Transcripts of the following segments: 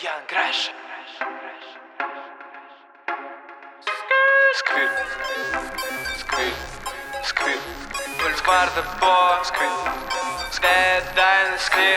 Young Crash. Сквит, сквит, сквит. Бульварда по сквит, дай сквит.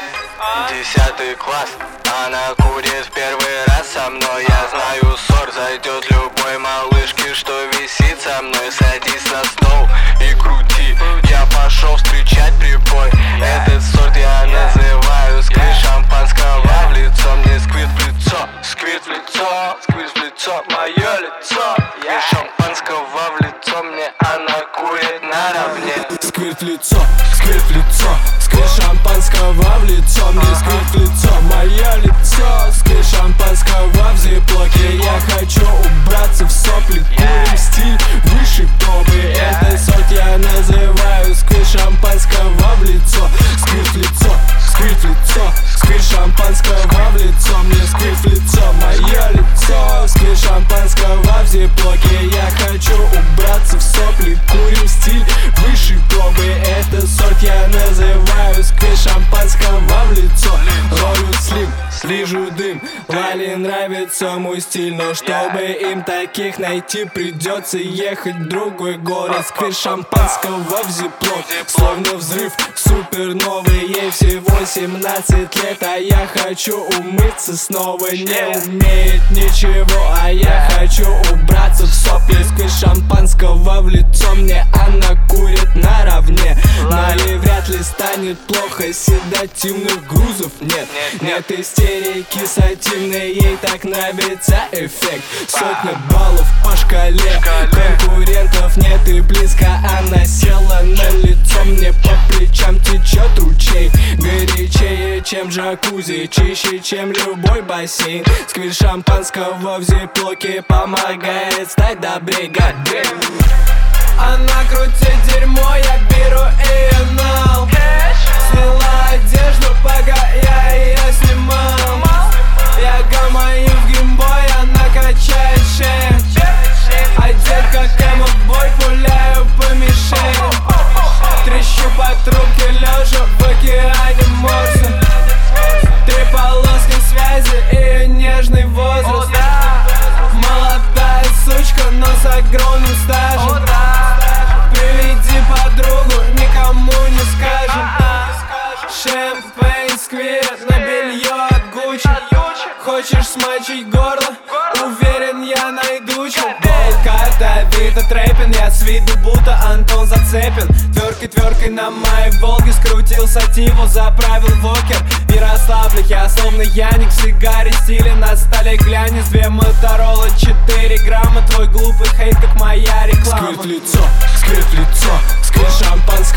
10 класс, она курит в первый раз со мной. Я знаю, ссор зайдет любой малышке, что висит со мной. Садись на стол и крути, я пошел встречать прибой. Этот сорт я называю сквит шампанского в лицо. Мне сквит в лицо, сквит в лицо, сквит в лицо, мое лицо. Сквит шампанского в лицо, мне она курит наравне. Сквит в лицо, сквит в лицо, сквит шампанского в лицо. Мне сквит в лицо, мое лицо. Сквит шампанского в зиплоке. Я хочу убраться в сопли. Курим стиль выше пробы. Этот сорт я называю сквит шампанского в лицо. Сквит в лицо, сквит в лицо, сквит шампанского в лицо. Мне сквит в лицо, мое лицо. Сквит шампанского в зиплоке. Я хочу убраться в сопли. Курим стиль выше пробы. Этот сорт я называю сквит шампанского в лицо. Ролю слим, вижу дым. Лали нравится мой стиль, но чтобы им таких найти, придется ехать в другой город. Сквит шампанского в зиплок, словно взрыв суперновый. Ей всего 17 лет, а я хочу умыться снова. Не умеет ничего, а я хочу убраться в сопли. Сквит шампанского в лицо, мне она курит наравне. Нали вряд ли станет плохо, седативных грузов нет. Нет истерики сативной, ей так нравится эффект. Сотня баллов по шкале, конкурентов нет и близко. Она села на лицо, мне по плечам течет ручей. Горячее, чем джакузи, чище, чем любой бассейн. Сквит шампанского в зиплоке помогает стать добрей. Гадей. Она крутит дерьмо, я беру ее нал. Сняла одежду, пока я ее снимал. Я гамаю в геймбой, она качает шею. Одет как эмо-бой, пуляю по мишени. Трещу по трубке, лежа в океане Морса. 3 полоски связи и нежный возраст. Молодая сучка, но с огромным стажем. Приведи подругу, никому не скажем. Шэмпейн, сквит, на белье от Гуччи. Хочешь смочить горло? Уверен, я найду чё. Болт, карта, Авито, трэпин. Я с виду будто Антон Зацепин. Тверкой на моей Волге скрутил сативу, заправил вокер. В Ярославле я словно Яник, в сигаре стиле на столе глянец. 2 Моторола, 4 грамма, твой глупый хейт, как моя реклама. Сквит в лицо, сквит в лицо, сквит шампанского